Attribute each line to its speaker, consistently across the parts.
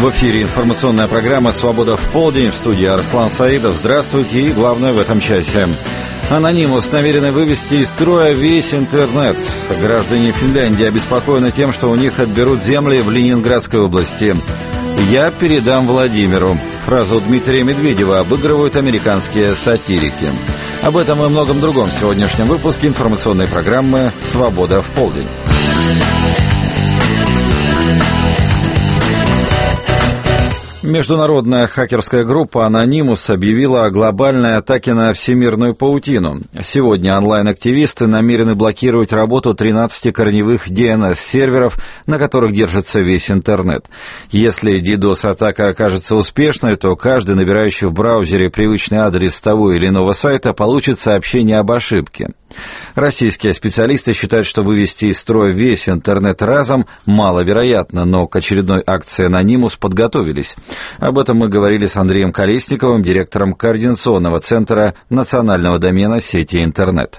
Speaker 1: В эфире информационная программа «Свобода в полдень». В студии Арслан Саидов. Здравствуйте, и главное в этом часе. Анонимус намерены вывести из строя весь интернет. Граждане Финляндии обеспокоены тем, что у них отберут земли в Ленинградской области. «Я передам Владимиру». Фразу Дмитрия Медведева обыгрывают американские сатирики. Об этом и многом другом в сегодняшнем выпуске информационной программы «Свобода в полдень». Международная хакерская группа «Анонимус» объявила о глобальной атаке на всемирную паутину. Сегодня онлайн-активисты намерены блокировать работу 13 корневых DNS-серверов, на которых держится весь интернет. Если DDoS-атака окажется успешной, то каждый, набирающий в браузере привычный адрес того или иного сайта, получит сообщение об ошибке. Российские специалисты считают, что вывести из строя весь интернет разом маловероятно, но к очередной акции «Анонимус» подготовились. Об этом мы говорили с Андреем Колесниковым, директором координационного центра национального домена сети интернет.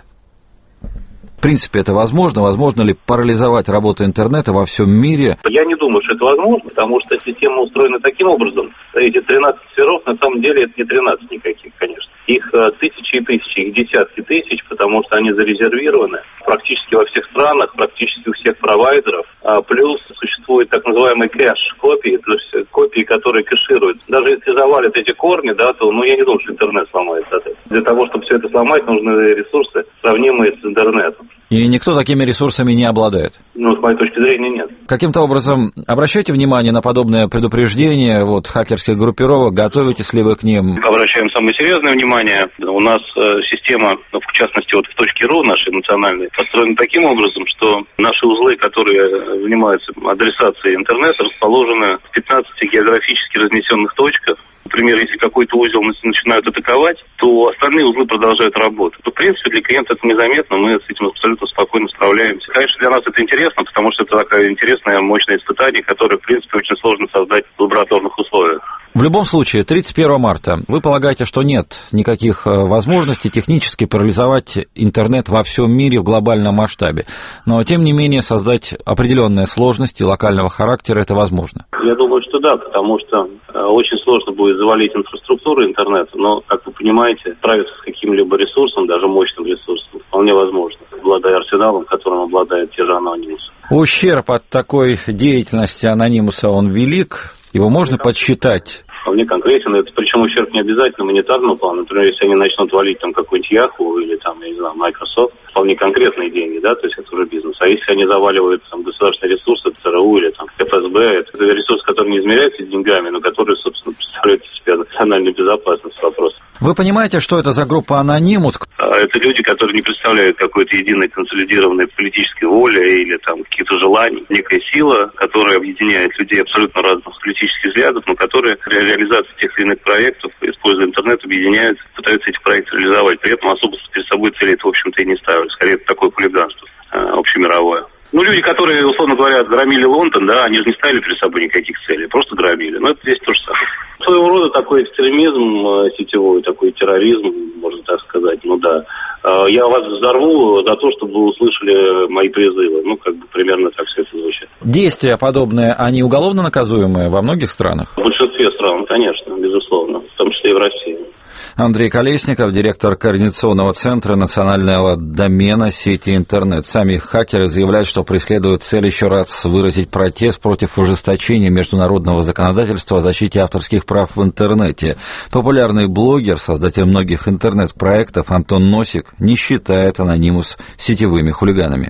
Speaker 1: В принципе, это возможно? Возможно ли парализовать работу интернета во всем мире?
Speaker 2: Я не думаю, что это возможно, потому что система устроена таким образом. Эти 13 серверов, на самом деле, это не 13 никаких, конечно. Их тысячи и тысячи, их десятки тысяч, потому что они зарезервированы практически во всех странах, практически у всех провайдеров. Плюс существует так называемый кэш-копии, то есть копии, которые кэшируют. Даже если завалят эти корни, да, то я не думаю, что интернет сломается от этого. Для того, чтобы все это сломать, нужны ресурсы, сравнимые с интернетом.
Speaker 1: И никто такими ресурсами не обладает?
Speaker 2: С моей точки зрения, нет.
Speaker 1: Каким-то образом обращайте внимание на подобное предупреждение хакерских группировок, готовитесь ли вы к ним?
Speaker 2: Обращаем самое серьезное внимание. У нас система, в частности, в точке .ру нашей национальной, построена таким образом, что наши узлы, которые занимаются адресацией интернета, расположены в 15 географически разнесенных точках. Например, если какой-то узел начинают атаковать, то остальные узлы продолжают работать. В принципе, для клиента это незаметно, мы с этим абсолютно спокойно справляемся. Конечно, для нас это интересно, потому что это такое интересное, мощное испытание, которое, в принципе, очень сложно создать в лабораторных условиях.
Speaker 1: В любом случае, 31 марта вы полагаете, что нет никаких возможностей технически парализовать интернет во всем мире в глобальном масштабе. Но, тем не менее, создать определенные сложности локального характера это возможно.
Speaker 2: Я думаю, что да, потому что очень сложно будет завалить инфраструктуру интернета, но, как вы понимаете, справиться с каким-либо ресурсом, даже мощным ресурсом, вполне возможно, обладая арсеналом, которым обладают те же анонимусы.
Speaker 1: Ущерб от такой деятельности анонимуса, он велик, его можно подсчитать?
Speaker 2: Вполне конкретен, это причем ущерб не обязательно монетарного плана. Например, если они начнут валить какой-нибудь Yahoo или Microsoft, вполне конкретные деньги, да, то есть это уже бизнес. А если они заваливают государственные ресурсы, ЦРУ или ФСБ, это ресурсы, которые не измеряются деньгами, но которые, собственно, представляют из себя национальную безопасность вопроса.
Speaker 1: Вы понимаете, что это за группа «Анонимус»?
Speaker 2: Это люди, которые не представляют какой-то единой консолидированной политической воли или каких-то желаний. Некая сила, которая объединяет людей абсолютно разных политических взглядов, но которые при реализации тех или иных проектов, используя интернет, объединяются, пытаются эти проекты реализовать. При этом особо перед собой цели это, в общем-то, и не ставят. Скорее, это такое хулиганство общемировое. Люди, которые, условно говоря, громили Лондон, да, они же не ставили перед собой никаких целей, просто громили. Но это здесь то же самое. Своего рода такой экстремизм сетевой, такой терроризм, можно так сказать, да. Я вас взорву за то, чтобы вы услышали мои призывы. Примерно так все это звучит.
Speaker 1: Действия подобные, они уголовно наказуемые во многих странах?
Speaker 2: В большинстве стран, конечно, безусловно, в том числе и в России.
Speaker 1: Андрей Колесников, директор координационного центра национального домена сети интернет. Сами хакеры заявляют, что преследуют цель еще раз выразить протест против ужесточения международного законодательства о защите авторских прав в интернете. Популярный блогер, создатель многих интернет-проектов Антон Носик не считает анонимус сетевыми хулиганами.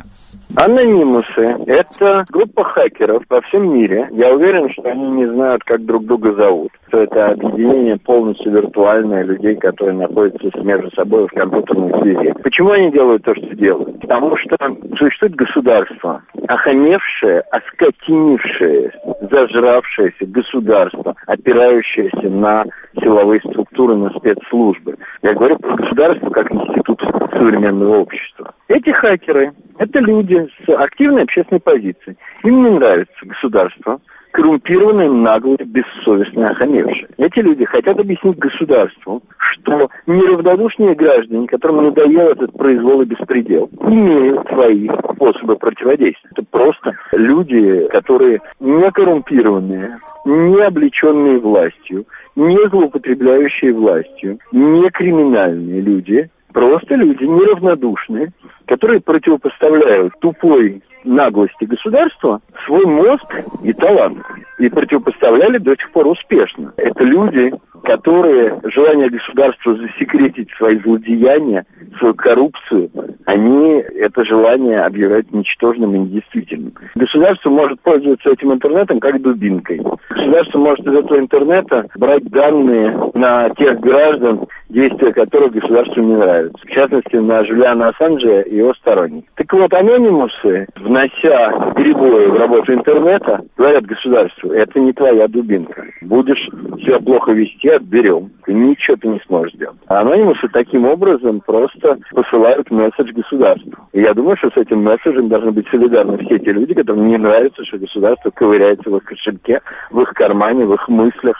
Speaker 3: Анонимусы – это группа хакеров во всем мире. Я уверен, что они не знают, как друг друга зовут. Что это объединение полностью виртуальное людей, которые находятся между собой в компьютерной связи. Почему они делают то, что делают? Потому что существует государство, охамевшее, оскотинившее, зажравшееся государство, опирающееся на силовые структуры, на спецслужбы. Я говорю про государство как институт современного общества. Эти хакеры – это люди с активной общественной позицией. Им не нравится государство, коррумпированные, наглые, бессовестные, охамевшие. Эти люди хотят объяснить государству, что неравнодушные граждане, которым надоел этот произвол и беспредел, имеют свои способы противодействия. Это просто люди, которые не коррумпированные, не облеченные властью, не злоупотребляющие властью, не криминальные люди, просто люди неравнодушные, которые противопоставляют тупой наглости государства свой мозг и талант. И противопоставляли до сих пор успешно. Это люди, которые желание государства засекретить свои злодеяния, свою коррупцию, они это желание объявляют ничтожным и недействительным. Государство может пользоваться этим интернетом как дубинкой. Государство может из этого интернета брать данные на тех граждан, действия которых государству не нравятся. В частности, на Джулиана Ассанжа и его сторонников. Так вот, анонимусы, внося перебои в работу интернета, говорят государству: это не твоя дубинка. Будешь себя плохо вести, отберем. Ты ничего ты не сможешь сделать. А анонимусы таким образом просто посылают месседж государству. И я думаю, что с этим месседжем должны быть солидарны все те люди, которым не нравится, что государство ковыряется в их кошельке, в их кармане, в их мыслях.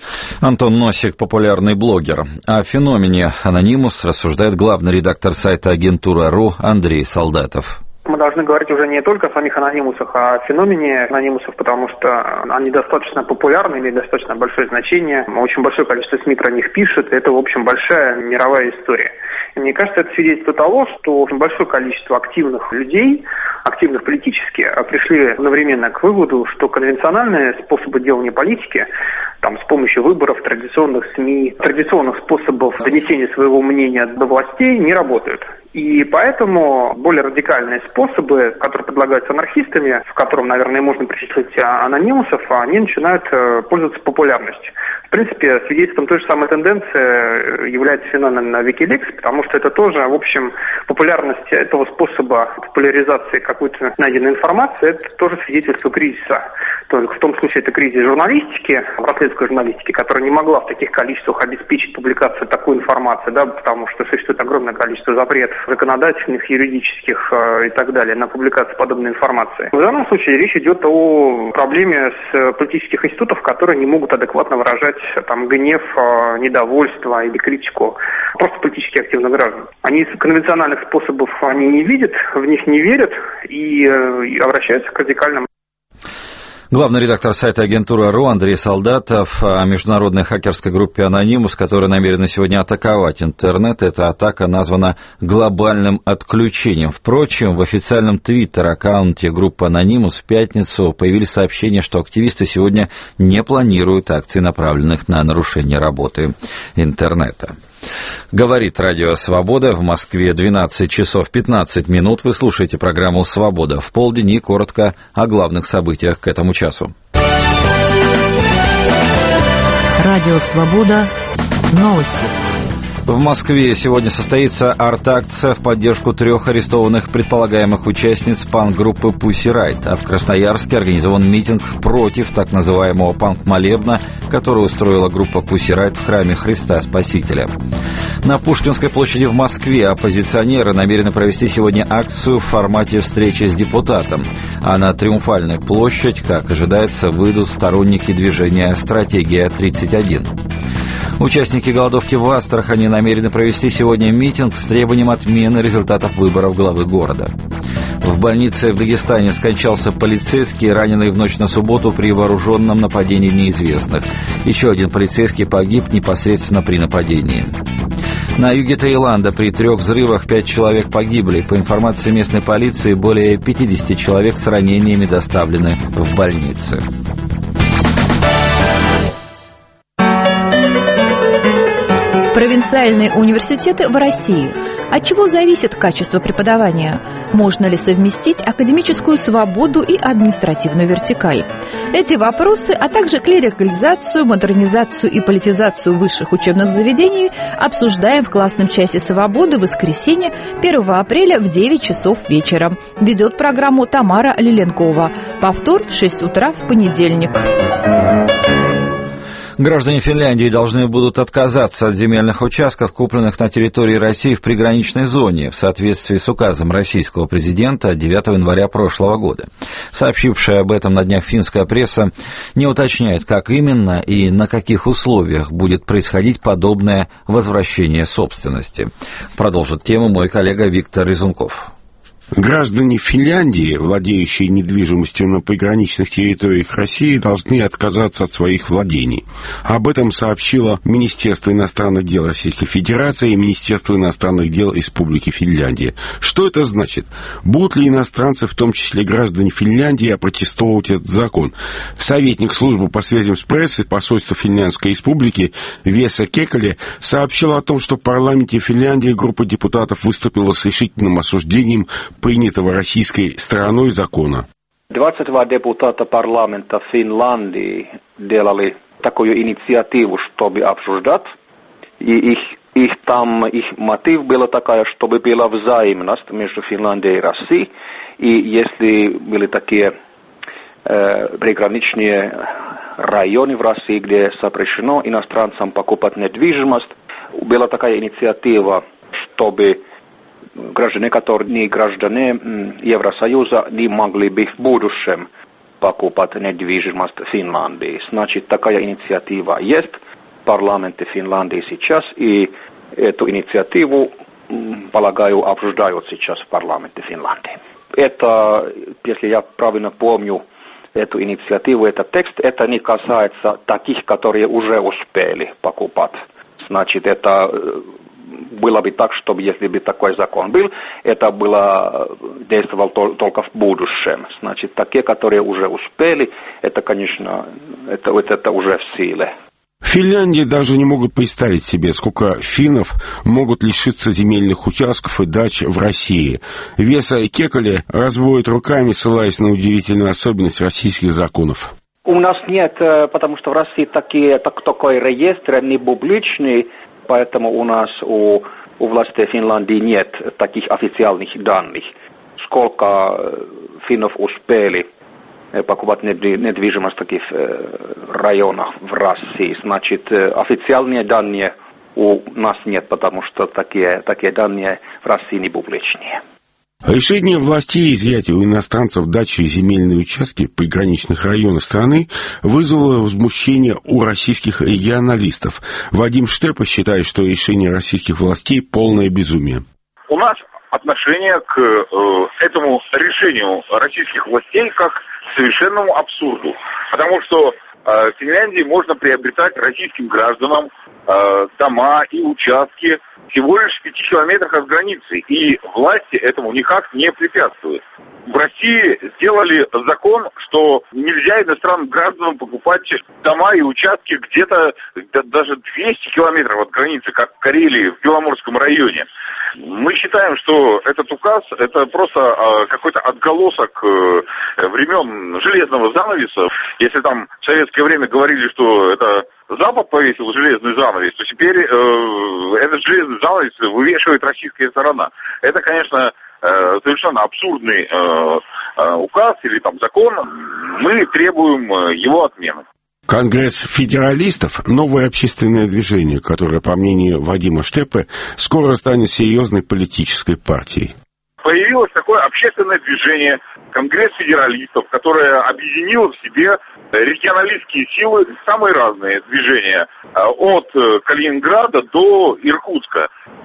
Speaker 1: Антон Носик, популярный блогер. О феномене «Анонимус» рассуждает главный редактор сайта Агентура.ру Андрей Солдатов.
Speaker 4: Мы должны говорить уже не только о самих анонимусах, а о феномене анонимусов, потому что они достаточно популярны, имеют достаточно большое значение. Очень большое количество СМИ про них пишет, и это, в общем, большая мировая история. И мне кажется, это свидетельство того, что очень большое количество активных людей, активных политически, пришли одновременно к выводу, что конвенциональные способы делания политики, там, с помощью выборов, традиционных СМИ, традиционных способов донесения своего мнения до властей не работают. И поэтому более радикальные способы, которые предлагаются анархистами, в котором, наверное, можно причислить анонимусов, они начинают пользоваться популярностью. В принципе, свидетельством той же самой тенденции является феномен Wikileaks, потому что это тоже, в общем, популярность этого способа популяризации какой-то найденной информации, это тоже свидетельство кризиса. Только в том случае это кризис журналистики, расследовательской журналистики, которая не могла в таких количествах обеспечить публикацию такой информации, да, потому что существует огромное количество запретов законодательных, юридических и так далее на публикацию подобной информации. В данном случае речь идет о проблеме с политических институтов, которые не могут адекватно выражать там гнев, недовольство или критику просто политически активных граждан. Они конвенциональных способов они не видят, в них не верят и обращаются к радикальным.
Speaker 1: Главный редактор сайта Агентура.ру Андрей Солдатов о международной хакерской группе «Анонимус», которая намерена сегодня атаковать интернет. Эта атака названа глобальным отключением. Впрочем, в официальном твиттер-аккаунте группы «Анонимус» в пятницу появились сообщения, что активисты сегодня не планируют акций, направленных на нарушение работы интернета. Говорит Радио Свобода. В Москве 12 часов 15 минут. Вы слушаете программу «Свобода в полдень» и коротко о главных событиях к этому часу.
Speaker 5: Радио Свобода. Новости.
Speaker 1: В Москве сегодня состоится арт-акция в поддержку 3 арестованных предполагаемых участниц панк-группы Pussy Riot, а в Красноярске организован митинг против так называемого панк-молебна, который устроила группа Pussy Riot в храме Христа Спасителя. На Пушкинской площади в Москве оппозиционеры намерены провести сегодня акцию в формате встречи с депутатом, а на Триумфальную площадь, как ожидается, выйдут сторонники движения «Стратегия-31». Участники голодовки в Астрахани намерены провести сегодня митинг с требованием отмены результатов выборов главы города. В больнице в Дагестане скончался полицейский, раненый в ночь на субботу при вооруженном нападении неизвестных. Еще один полицейский погиб непосредственно при нападении. На юге Таиланда при 3 взрывах 5 человек погибли. По информации местной полиции, более 50 человек с ранениями доставлены в больницы.
Speaker 5: Провинциальные университеты в России. От чего зависит качество преподавания? Можно ли совместить академическую свободу и административную вертикаль? Эти вопросы, а также клерикализацию, модернизацию и политизацию высших учебных заведений обсуждаем в классном часе «Свободы» в воскресенье 1 апреля в 9 часов вечера. Ведет программу Тамара Лиленкова. Повтор в 6 утра в понедельник.
Speaker 1: Граждане Финляндии должны будут отказаться от земельных участков, купленных на территории России в приграничной зоне, в соответствии с указом российского президента от 9 января прошлого года. Сообщившая об этом на днях финская пресса не уточняет, как именно и на каких условиях будет происходить подобное возвращение собственности. Продолжит тему мой коллега Виктор Резунков.
Speaker 6: Граждане Финляндии, владеющие недвижимостью на приграничных территориях России, должны отказаться от своих владений. Об этом сообщило Министерство иностранных дел Российской Федерации и Министерство иностранных дел Республики Финляндия. Что это значит? Будут ли иностранцы, в том числе граждане Финляндии, опротестовывать этот закон? Советник службы по связям с прессой посольства Финляндской Республики Веса Кекале сообщил о том, что в парламенте Финляндии группа депутатов выступила с решительным осуждением принятого российской стороной закона.
Speaker 7: 22 депутата парламента Финляндии делали такую инициативу, чтобы обсуждать. И их мотив был такая, чтобы была взаимность между Финляндией и Россией. И если были такие приграничные районы в России, где запрещено иностранцам покупать недвижимость, была такая инициатива, чтобы граждане, которые не граждане Евросоюза, не могли бы в будущем покупать недвижимость в Финляндии. Значит, такая инициатива есть в парламенте Финляндии сейчас, и эту инициативу, полагаю, обсуждают сейчас в парламенте Финляндии. Это, если я правильно помню эту инициативу, этот текст, это не касается таких, которые уже успели покупать. Значит, это было бы так, чтобы если бы такой закон был, это было действовало только в будущем. Значит, такие, которые уже успели, это, конечно, это уже в силе.
Speaker 6: В Финляндии даже не могут представить себе, сколько финнов могут лишиться земельных участков и дач в России. Веса Кекале разводит руками, ссылаясь на удивительную особенность российских законов.
Speaker 7: У нас нет, потому что в России такой реестр не публичный, поэтому у нас у властей Финляндии нет таких официальных данных, сколько финнов успели покупать недвижимость в таких районах в России. Значит, официальные данные у нас нет, потому что такие данные в России не публичные.
Speaker 6: Решение властей изъять у иностранцев дачи и земельные участки в приграничных районах страны вызвало возмущение у российских регионалистов. Вадим Штепа считает, что решение российских властей полное безумие.
Speaker 8: У нас отношение к этому решению российских властей как к совершенному абсурду. Потому что в Финляндии можно приобретать российским гражданам дома и участки всего лишь в 5 километрах от границы, и власти этому никак не препятствуют. В России сделали закон, что нельзя иностранным гражданам покупать дома и участки где-то даже 200 километров от границы, как в Карелии, в Беломорском районе. Мы считаем, что этот указ – это просто какой-то отголосок времен железного занавеса. Если там в советское время говорили, что это Запад повесил железный занавес, то теперь этот железный занавес вывешивает российская сторона. Это, конечно, совершенно абсурдный указ или там закон. Мы требуем его отмены.
Speaker 6: Конгресс федералистов – новое общественное движение, которое, по мнению Вадима Штепы, скоро станет серьезной политической партией.
Speaker 8: Появилось такое общественное движение Конгресс федералистов, которое объединило в себе регионалистские силы, самые разные движения, от Калининграда до Иркутска.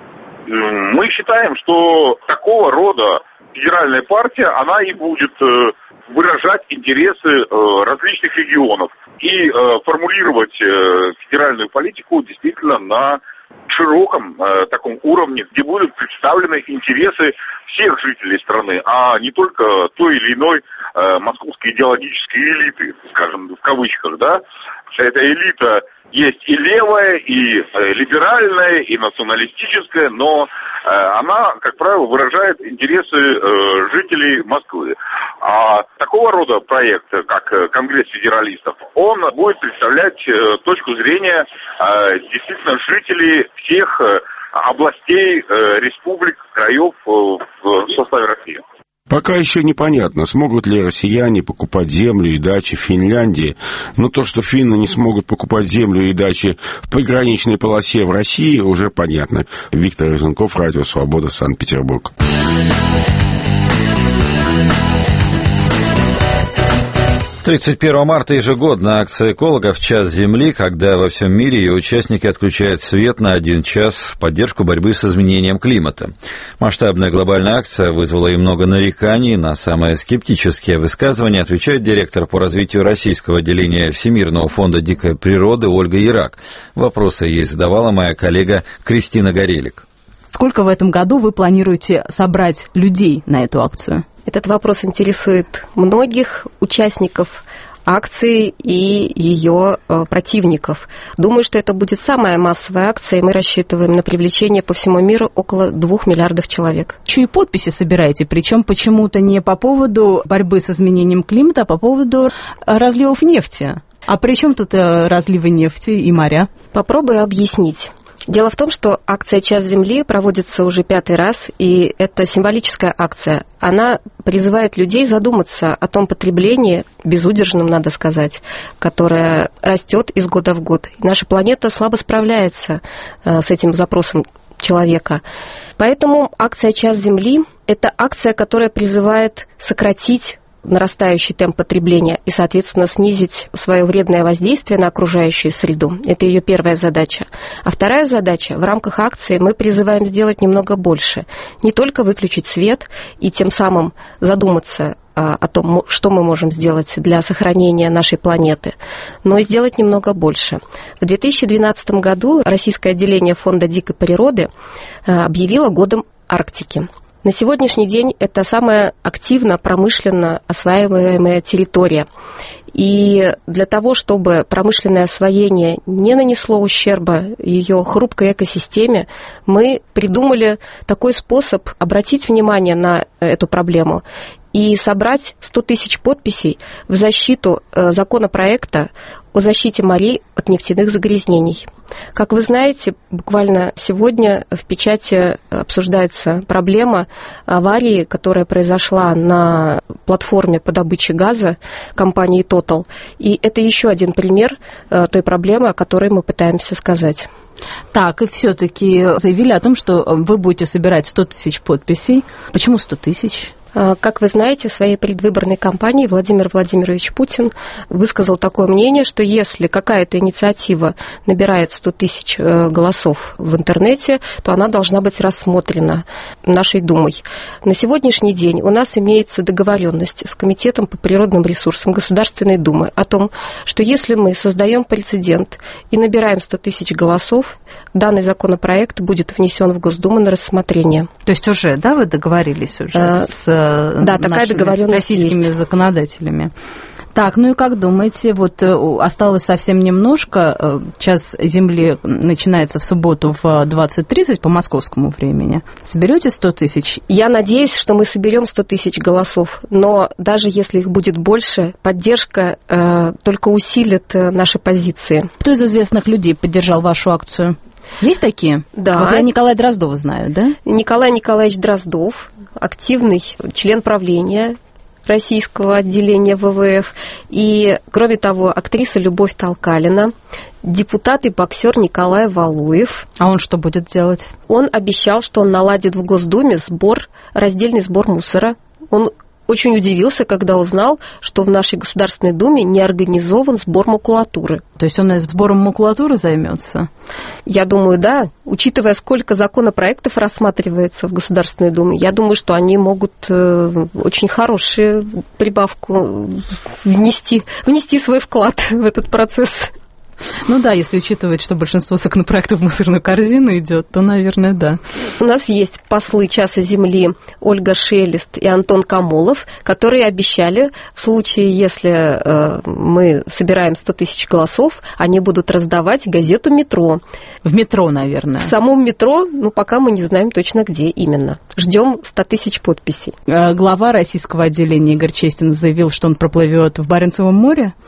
Speaker 8: Мы считаем, что такого рода федеральная партия, она и будет выражать интересы различных регионов и формулировать федеральную политику действительно на широком таком уровне, где будут представлены интересы всех жителей страны, а не только той или иной московской идеологической элиты, скажем, в кавычках, да. Эта элита есть и левая, и либеральная, и националистическая, но она, как правило, выражает интересы жителей Москвы. А такого рода проект, как Конгресс федералистов, он будет представлять точку зрения действительно жителей всех областей, республик, краев в составе России.
Speaker 6: Пока еще непонятно, смогут ли россияне покупать землю и дачи в Финляндии, но то, что финны не смогут покупать землю и дачи в приграничной полосе в России, уже понятно. Виктор Резунков, Радио Свобода, Санкт-Петербург.
Speaker 1: 31 марта ежегодно акция экологов «Час Земли», когда во всем мире ее участники отключают свет на 1 час в поддержку борьбы с изменением климата. Масштабная глобальная акция вызвала и много нареканий. На самые скептические высказывания отвечает директор по развитию российского отделения Всемирного фонда дикой природы Ольга Ярак. Вопросы ей задавала моя коллега Кристина Горелик.
Speaker 9: Сколько в этом году вы планируете собрать людей на эту акцию?
Speaker 10: Этот вопрос интересует многих участников акции и ее противников. Думаю, что это будет самая массовая акция, и мы рассчитываем на привлечение по всему миру около 2 миллиардов человек.
Speaker 9: Еще и подписи собираете, причем почему-то не по поводу борьбы с изменением климата, а по поводу разливов нефти. А при чем тут разливы нефти и моря?
Speaker 10: Попробую объяснить. Дело в том, что акция «Час Земли» проводится уже 5-й раз, и это символическая акция. Она призывает людей задуматься о том потреблении, безудержном, надо сказать, которое растет из года в год. И наша планета слабо справляется с этим запросом человека. Поэтому акция «Час Земли» – это акция, которая призывает сократить нарастающий темп потребления и, соответственно, снизить свое вредное воздействие на окружающую среду. Это ее первая задача. А вторая задача, в рамках акции мы призываем сделать немного больше. Не только выключить свет и тем самым задуматься о том, что мы можем сделать для сохранения нашей планеты, но и сделать немного больше. В 2012 году российское отделение Фонда дикой природы объявило годом Арктики. На сегодняшний день это самая активно промышленно осваиваемая территория. И для того, чтобы промышленное освоение не нанесло ущерба ее хрупкой экосистеме, мы придумали такой способ обратить внимание на эту проблему и собрать 100 тысяч подписей в защиту законопроекта о защите морей от нефтяных загрязнений. Как вы знаете, буквально сегодня в печати обсуждается проблема аварии, которая произошла на платформе по добыче газа компании Total. И это еще один пример той проблемы, о которой мы пытаемся сказать.
Speaker 9: Так, и все-таки заявили о том, что вы будете собирать 100 тысяч подписей. Почему 100 тысяч?
Speaker 10: Как вы знаете, в своей предвыборной кампании Владимир Владимирович Путин высказал такое мнение, что если какая-то инициатива набирает 100 тысяч голосов в интернете, то она должна быть рассмотрена нашей Думой. На сегодняшний день у нас имеется договоренность с Комитетом по природным ресурсам Государственной Думы о том, что если мы создаем прецедент и набираем 100 тысяч голосов, данный законопроект будет внесен в Госдуму на рассмотрение.
Speaker 9: То есть уже, да, вы договорились уже с
Speaker 10: такая договоренность
Speaker 9: российскими
Speaker 10: есть.
Speaker 9: Законодателями. Так, ну и как думаете, вот осталось совсем немножко, час Земли начинается в субботу в 20:30 по московскому времени. Соберете 100 тысяч?
Speaker 10: Я надеюсь, что мы соберем 100 тысяч голосов, но даже если их будет больше, поддержка только усилит наши позиции.
Speaker 9: Кто из известных людей поддержал вашу акцию? Есть такие?
Speaker 10: Да.
Speaker 9: Вот я Николая Дроздова знаю, да?
Speaker 10: Николай Николаевич Дроздов, активный член правления российского отделения ВВФ. И, кроме того, актриса Любовь Толкалина, депутат и боксер Николай Валуев.
Speaker 9: А он что будет делать?
Speaker 10: Он обещал, что он наладит в Госдуме раздельный сбор мусора. Он очень удивился, когда узнал, что в нашей Государственной Думе не организован сбор макулатуры.
Speaker 9: То есть он и сбором макулатуры займется?
Speaker 10: Я думаю, да. Учитывая, сколько законопроектов рассматривается в Государственной Думе, я думаю, что они могут очень хорошую прибавку внести свой вклад в этот процесс.
Speaker 9: Ну да, если учитывать, что большинство законопроектов в мусорную корзину идет, то, наверное, да.
Speaker 10: У нас есть послы «Часа Земли» Ольга Шелест и Антон Камолов, которые обещали, в случае, если мы собираем 100 тысяч голосов, они будут раздавать газету «Метро».
Speaker 9: В метро, наверное.
Speaker 10: В самом метро, пока мы не знаем точно, где именно. Ждем 100 тысяч подписей.
Speaker 9: Глава российского отделения Игорь Честин заявил, что он проплывет в Баренцевом море.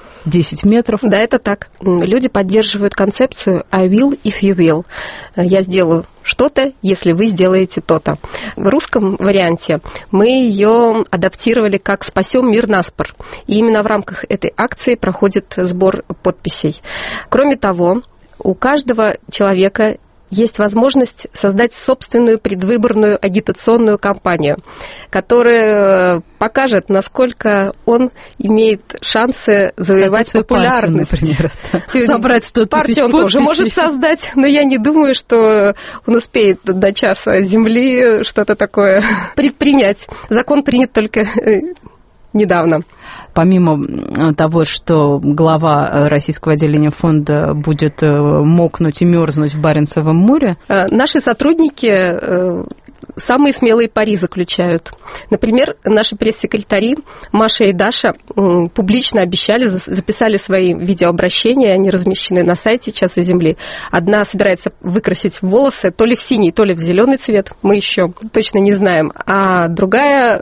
Speaker 9: 10 метров.
Speaker 10: Да, это так. Люди поддерживают концепцию «I will if you will». Я сделаю что-то, если вы сделаете то-то. В русском варианте мы ее адаптировали как «Спасем мир наспор». И именно в рамках этой акции проходит сбор подписей. Кроме того, у каждого человека есть возможность создать собственную предвыборную агитационную кампанию, которая покажет, насколько он имеет шансы завоевать популярность.
Speaker 9: Партию, например. Собрать 100 тысяч
Speaker 10: партию он тоже может создать, но я не думаю, что он успеет до часа земли что-то такое предпринять. Закон принят только недавно.
Speaker 9: Помимо того, что глава российского отделения фонда будет мокнуть и мерзнуть в Баренцевом море,
Speaker 10: наши сотрудники самые смелые пари заключают. Например, наши пресс-секретари Маша и Даша публично обещали, записали свои видеообращения, они размещены на сайте «Часа земли». Одна собирается выкрасить волосы то ли в синий, то ли в зеленый цвет, мы еще точно не знаем, а другая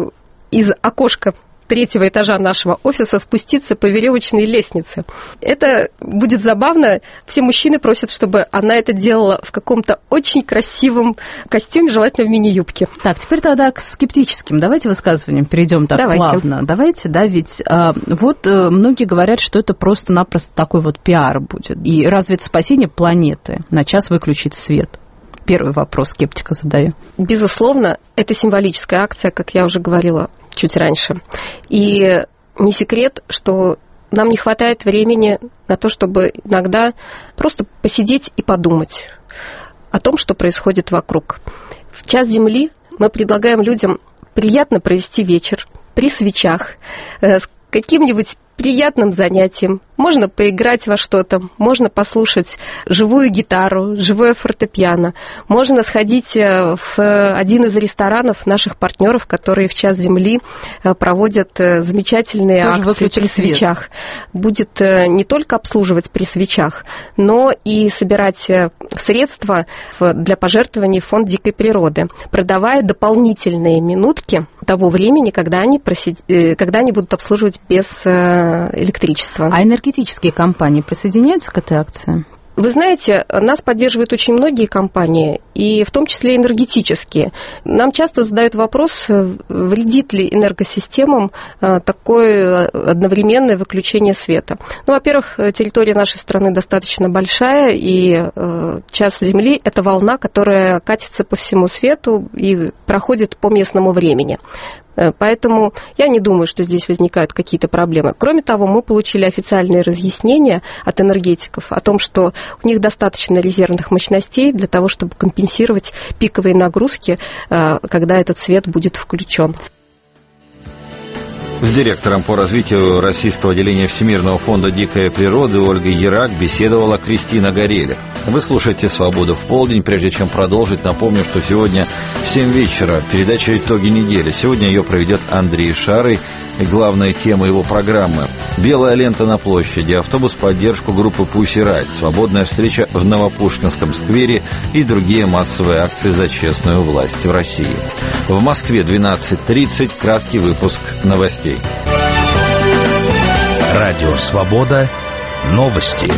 Speaker 10: из окошка 3-го этажа нашего офиса спуститься по веревочной лестнице. Это будет забавно. Все мужчины просят, чтобы она это делала в каком-то очень красивом костюме, желательно в мини-юбке.
Speaker 9: Так, теперь тогда к скептическим. Давайте высказываниям перейдем так плавно. Давайте, да, ведь вот многие говорят, что это просто-напросто такой вот пиар будет. И разве это спасение планеты? На час выключить свет? Первый вопрос скептика задаю.
Speaker 10: Безусловно, это символическая акция, как я уже говорила чуть раньше. И не секрет, что нам не хватает времени на то, чтобы иногда просто посидеть и подумать о том, что происходит вокруг. В час земли мы предлагаем людям приятно провести вечер при свечах с каким-нибудь приятным занятием. Можно поиграть во что-то, можно послушать живую гитару, живое фортепиано. Можно сходить в один из ресторанов наших партнеров, которые в час земли проводят замечательные акции при свечах. Будет не только обслуживать при свечах, но и собирать средства для пожертвований в фонд дикой природы, продавая дополнительные минутки того времени, когда они будут обслуживать без электричества.
Speaker 9: А энергетические компании присоединяются к этой акции?
Speaker 10: Вы знаете, нас поддерживают очень многие компании, и в том числе энергетические. Нам часто задают вопрос, вредит ли энергосистемам такое одновременное выключение света. Ну, во-первых, территория нашей страны достаточно большая, и час Земли – это волна, которая катится по всему свету и проходит по местному времени. Поэтому я не думаю, что здесь возникают какие-то проблемы. Кроме того, мы получили официальные разъяснения от энергетиков о том, что у них достаточно резервных мощностей для того, чтобы компенсировать пиковые нагрузки, когда этот свет будет включен.
Speaker 1: С директором по развитию российского отделения Всемирного фонда дикой природы Ольгой Ярак беседовала Кристина Горелик. Вы слушаете «Свободу в полдень». Прежде чем продолжить, напомню, что сегодня в 7 вечера передача «Итоги недели». Сегодня ее проведет Андрей Шарый. И главная тема его программы – белая лента на площади, автобус в поддержку группы Pussy Riot, свободная встреча в Новопушкинском сквере и другие массовые акции за честную власть в России. В Москве 12:30, краткий выпуск новостей.
Speaker 11: Радио «Свобода». Новости.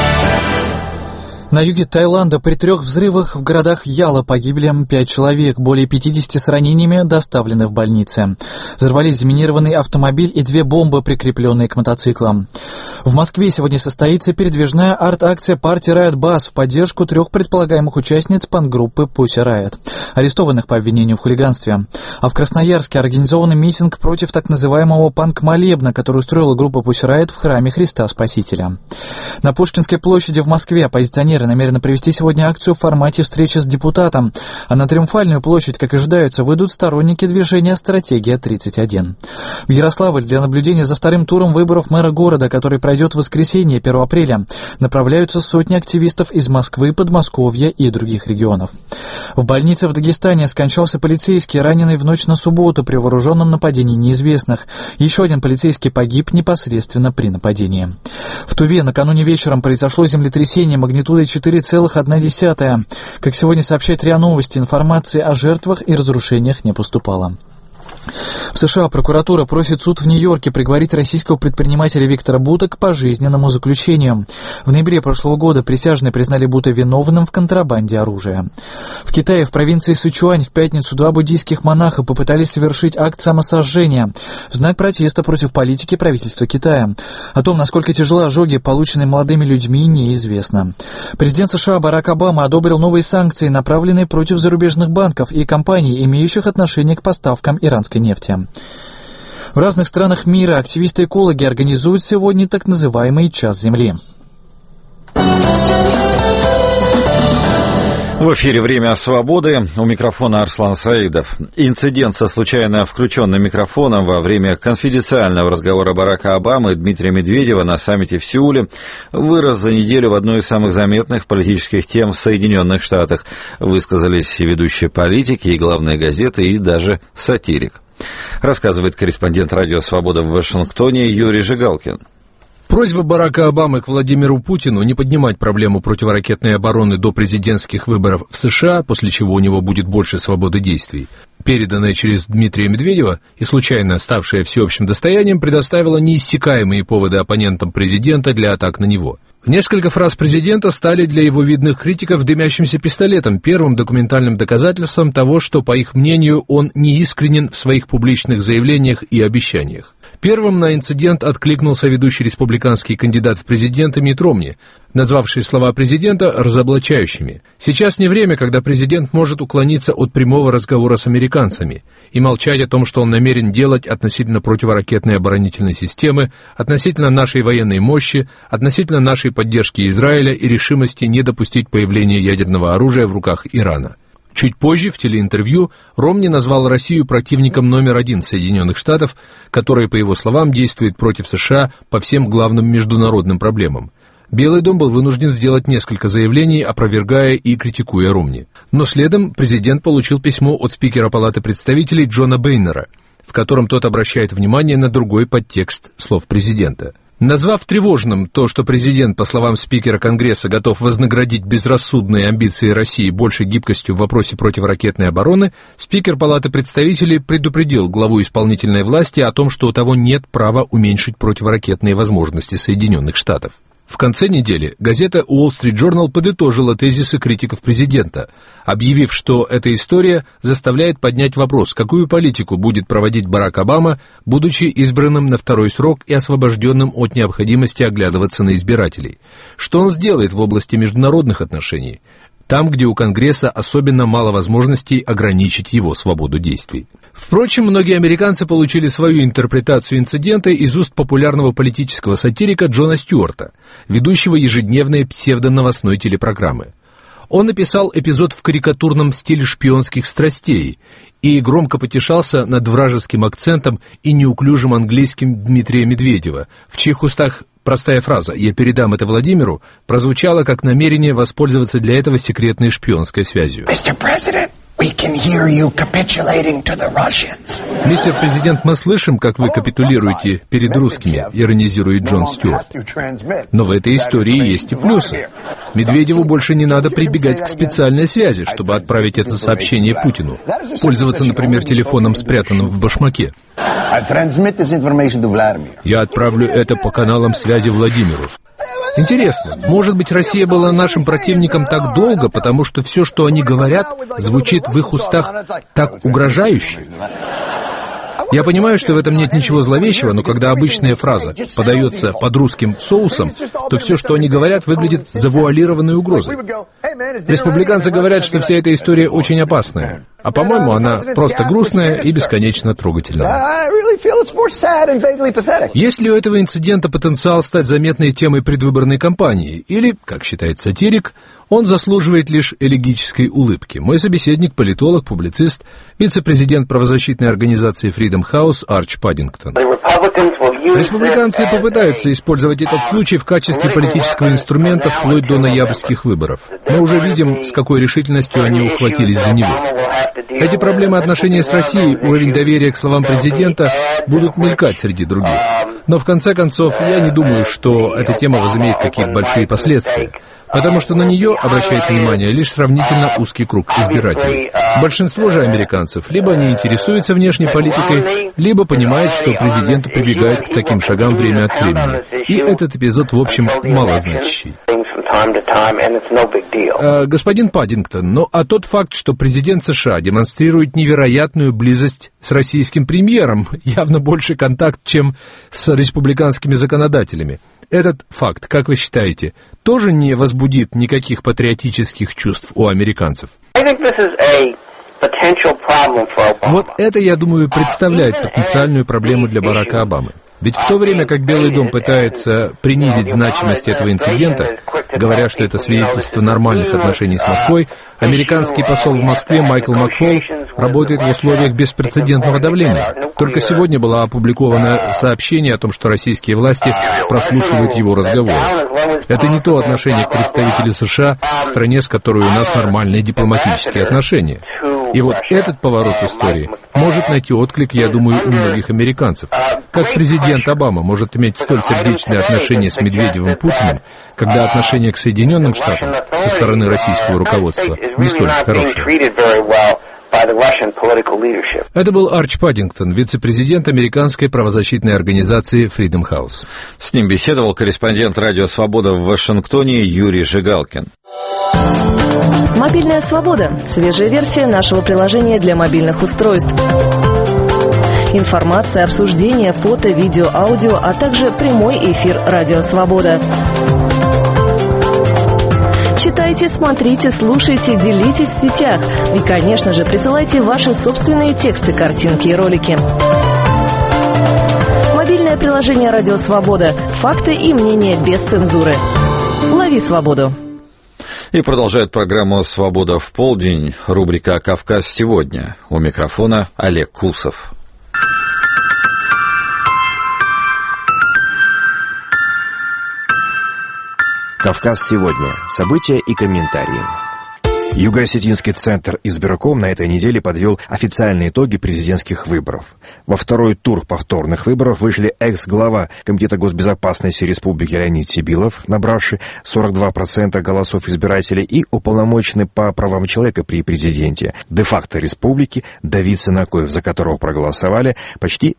Speaker 12: На юге Таиланда при 3 взрывах в городах Яла погибли 5 человек, более 50 с ранениями доставлены в больницы. Взорвались заминированный автомобиль и 2 бомбы, прикрепленные к мотоциклам. В Москве сегодня состоится передвижная арт-акция партии Riot Bus в поддержку 3 предполагаемых участниц панк-группы Pussy Riot, арестованных по обвинению в хулиганстве. А в Красноярске организован митинг против так называемого панк-молебна, который устроила группа Pussy Riot в храме Христа Спасителя. На Пушкинской площади в Москве оппозиционеры намерены провести сегодня акцию в формате встречи с депутатом, а на Триумфальную площадь, как ожидается, выйдут сторонники движения «Стратегия-31». В Ярославль для наблюдения за 2-м туром выборов мэра города, который пройдет в воскресенье, 1 апреля, направляются сотни активистов из Москвы, Подмосковья и других регионов. В больнице в Дагестане скончался полицейский, раненый в ночь на субботу при вооруженном нападении неизвестных. Еще один полицейский погиб непосредственно при нападении. В Туве накануне вечером произошло землетрясение магнитудой 4,1. Как сегодня сообщает РИА Новости, информации о жертвах и разрушениях не поступало. В США прокуратура просит суд в Нью-Йорке приговорить российского предпринимателя Виктора Бута к пожизненному заключению. В ноябре прошлого года присяжные признали Бута виновным в контрабанде оружия. В Китае, в провинции Сычуань, в пятницу 2 буддийских монаха попытались совершить акт самосожжения в знак протеста против политики правительства Китая. О том, насколько тяжелы ожоги, полученные молодыми людьми, неизвестно. Президент США Барак Обама одобрил новые санкции, направленные против зарубежных банков и компаний, имеющих отношение к поставкам иранской нефти. В разных странах мира активисты-экологи организуют сегодня так называемый «Час Земли».
Speaker 1: В эфире «Время свободы». У микрофона Арслан Саидов. Инцидент со случайно включенным микрофоном во время конфиденциального разговора Барака Обамы и Дмитрия Медведева на саммите в Сеуле вырос за неделю в одну из самых заметных политических тем в Соединенных Штатах. Высказались и ведущие политики, и главные газеты, и даже сатирик. Рассказывает корреспондент «Радио Свобода» в Вашингтоне Юрий Жигалкин.
Speaker 13: Просьба Барака Обамы к Владимиру Путину не поднимать проблему противоракетной обороны до президентских выборов в США, после чего у него будет больше свободы действий, переданная через Дмитрия Медведева и случайно ставшая всеобщим достоянием, предоставила неиссякаемые поводы оппонентам президента для атак на него. Несколько фраз президента стали для его видных критиков дымящимся пистолетом, первым документальным доказательством того, что, по их мнению, он неискренен в своих публичных заявлениях и обещаниях. Первым на инцидент откликнулся ведущий республиканский кандидат в президенты Митт Ромни, назвавший слова президента разоблачающими. Сейчас не время, когда президент может уклониться от прямого разговора с американцами и молчать о том, что он намерен делать относительно противоракетной оборонительной системы, относительно нашей военной мощи, относительно нашей поддержки Израиля и решимости не допустить появления ядерного оружия в руках Ирана. Чуть позже в телеинтервью Ромни назвал Россию противником номер один Соединенных Штатов, который, по его словам, действует против США по всем главным международным проблемам. Белый дом был вынужден сделать несколько заявлений, опровергая и критикуя Ромни. Но следом президент получил письмо от спикера Палаты представителей Джона Бейнера, в котором тот обращает внимание на другой подтекст слов президента. Назвав тревожным то, что президент, по словам спикера Конгресса, готов вознаградить безрассудные амбиции России большей гибкостью в вопросе противоракетной обороны, спикер Палаты представителей предупредил главу исполнительной власти о том, что у того нет права уменьшить противоракетные возможности Соединенных Штатов. В конце недели газета Wall Street Journal подытожила тезисы критиков президента, объявив, что эта история заставляет поднять вопрос, какую политику будет проводить Барак Обама, будучи избранным на второй срок и освобожденным от необходимости оглядываться на избирателей. Что он сделает в области международных отношений, там, где у Конгресса особенно мало возможностей ограничить его свободу действий. Впрочем, многие американцы получили свою интерпретацию инцидента из уст популярного политического сатирика Джона Стюарта, ведущего ежедневной псевдоновостной телепрограммы. Он написал эпизод в карикатурном стиле шпионских страстей и громко потешался над вражеским акцентом и неуклюжим английским Дмитрия Медведева, в чьих устах простая фраза «я передам это Владимиру» прозвучала как намерение воспользоваться для этого секретной шпионской связью. «Мистер Президент, мы слышим, как вы капитулируете перед русскими», иронизирует Джон Стюарт. Но в этой истории есть и плюсы. Медведеву больше не надо прибегать к специальной связи, чтобы отправить это сообщение Путину. Пользоваться, например, телефоном, спрятанным в башмаке. Я отправлю это по каналам связи Владимиру. Интересно, может быть, Россия была нашим противником так долго, потому что все, что они говорят, звучит в их устах так угрожающе? Я понимаю, что в этом нет ничего зловещего, но когда обычная фраза подается под русским соусом, то все, что они говорят, выглядит завуалированной угрозой. Республиканцы говорят, что вся эта история очень опасная, а, по-моему, она просто грустная и бесконечно трогательная. Есть ли у этого инцидента потенциал стать заметной темой предвыборной кампании? Или, как считает сатирик, он заслуживает лишь элегической улыбки? Мой собеседник, политолог, публицист, вице-президент правозащитной организации Freedom House Арч Паддингтон. Республиканцы попытаются использовать этот случай в качестве политического инструмента вплоть до ноябрьских выборов. Мы уже видим, с какой решительностью они ухватились за него. Эти проблемы отношений с Россией, уровень доверия к словам президента будут мелькать среди других. Но в конце концов, я не думаю, что эта тема возымеет какие-то большие последствия. потому что на нее обращает внимание лишь сравнительно узкий круг избирателей. Большинство же американцев либо не интересуются внешней политикой, либо понимают, что президент прибегает к таким шагам время от времени. И этот эпизод, в общем, малозначащий. Господин Паддингтон, а тот факт, что президент США демонстрирует невероятную близость с российским премьером, явно больше контакт, чем с республиканскими законодателями. Этот факт, как вы считаете, тоже не возбудит никаких патриотических чувств у американцев? Вот это, я думаю, представляет потенциальную проблему для Барака Обамы. Ведь в то время, как Белый дом пытается принизить значимость этого инцидента, говоря, что это свидетельство нормальных отношений с Москвой, американский посол в Москве Майкл Макфол работает в условиях беспрецедентного давления. Только сегодня было опубликовано сообщение о том, что российские власти прослушивают его разговоры. Это не то отношение к представителю США в стране, с которой у нас нормальные дипломатические отношения. И вот этот поворот истории может найти отклик, я думаю, у многих американцев. Как президент Обама может иметь столь сердечные отношения с Медведевым Путиным, когда отношение к Соединенным Штатам со стороны российского руководства не столь хорошее. Это был Арч Паддингтон, вице-президент американской правозащитной организации Freedom House.
Speaker 1: С ним беседовал корреспондент «Радио Свобода» в Вашингтоне Юрий Жигалкин.
Speaker 14: Мобильная свобода. Свежая версия нашего приложения для мобильных устройств. Информация, обсуждение, фото, видео, аудио, а также прямой эфир «Радио Свобода». Читайте, смотрите, слушайте, делитесь в сетях. И, конечно же, присылайте ваши собственные тексты, картинки и ролики. Мобильное приложение «Радио Свобода». Факты и мнения без цензуры. Лови свободу.
Speaker 1: И продолжает программу «Свобода в полдень» рубрика «Кавказ сегодня». У микрофона Олег Кусов.
Speaker 15: «Кавказ сегодня». События и комментарии. Юго-Осетинский центр избирком на этой неделе подвел официальные итоги президентских выборов. Во второй тур повторных выборов вышли экс-глава Комитета госбезопасности Республики Леонид Сибилов, набравший 42% голосов избирателей, и уполномоченный по правам человека при президенте де-факто республики Давид Сынакоев, за которого проголосовали почти